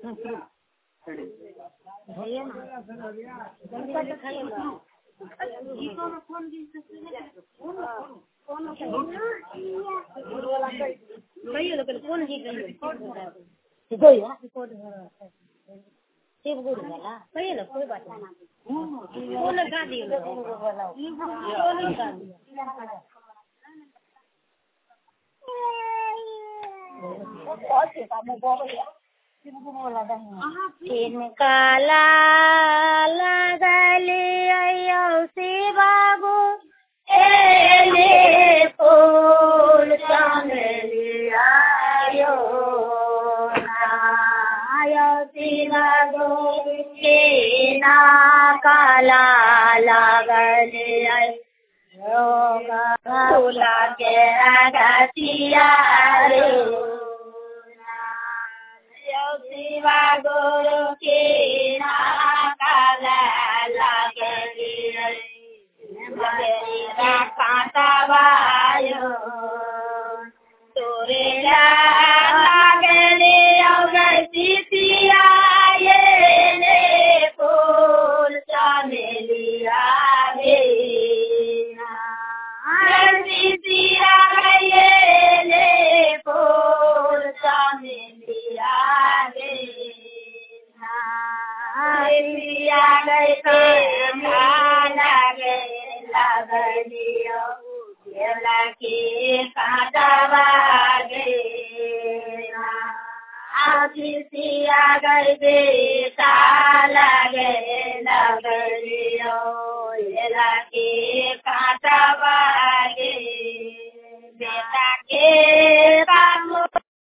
भैया ना भैया लोग कौन ही शिव गुरु वाला भैया लोग कोई बात नहीं कौन गा दियो तीन काला लगलियो शिवागो एले फूल चमेलियायो नायो शिवागो के ना काला लगलियो फूला के अगतियारो शिवा गुरु के ना काला लगलियो मेरा कांटा वायो तोरे लगलियो गसीतिया ये ले फूल चमेलिया रे गसीतिया ये ले फूल चमेलिया लिया गए लगलियो केला के कांटावागे सिया गए बेटा लगे लगलियो केला के कांटावागे बेटा के काम